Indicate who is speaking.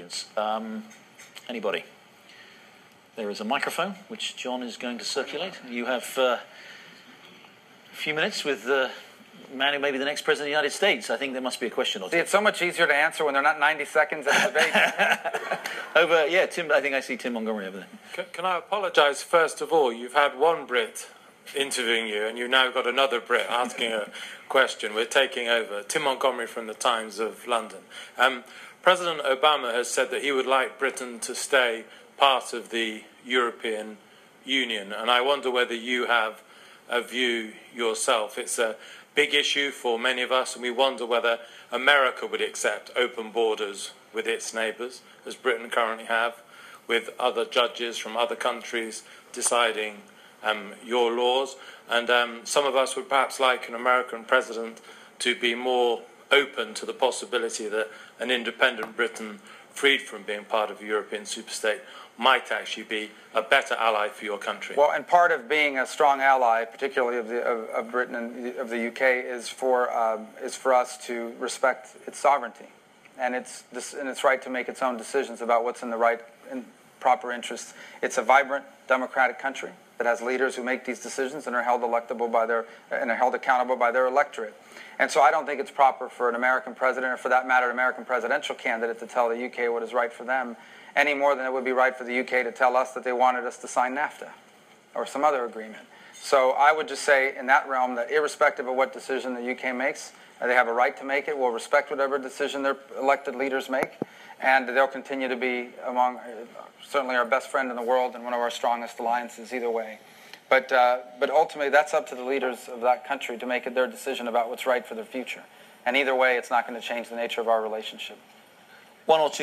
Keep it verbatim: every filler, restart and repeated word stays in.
Speaker 1: audience. Um, anybody? There is a microphone, which John is going to circulate. You have uh, a few minutes with the man who may be the next president of the United States. I think there must be a question or two.
Speaker 2: See, it's so much easier to answer when they're not ninety seconds at a debate.
Speaker 1: Over, yeah, Tim. I think I see Tim Montgomery over there.
Speaker 3: Can, can I apologise first of all? You've had one Brit interviewing you, and you've now got another Brit asking a question. We're taking over. Tim Montgomery from the Times of London. Um, President Obama has said that he would like Britain to stay part of the European Union, and I wonder whether you have a view yourself. It's a big issue for many of us, and we wonder whether America would accept open borders with its neighbours, as Britain currently have, with other judges from other countries deciding um, your laws. And um, some of us would perhaps like an American president to be more open to the possibility that an independent Britain, freed from being part of a European superstate, might actually be a better ally for your country.
Speaker 2: Well, and part of being a strong ally, particularly of, the, of, of Britain and the, of the U K, is for um, is for us to respect its sovereignty and its this, and its right to make its own decisions about what's in the right and proper interests. It's a vibrant, democratic country that has leaders who make these decisions and are held electable by their and are held accountable by their electorate. And so I don't think it's proper for an American president, or for that matter, an American presidential candidate, to tell the U K what is right for them, any more than it would be right for the U K to tell us that they wanted us to sign NAFTA or some other agreement. So I would just say in that realm that irrespective of what decision the U K makes, they have a right to make it. We'll respect whatever decision their elected leaders make, and they'll continue to be among certainly our best friend in the world and one of our strongest alliances either way. But, uh, but ultimately, that's up to the leaders of that country to make it their decision about what's right for their future. And either way, it's not going to change the nature of our relationship.
Speaker 1: One or two.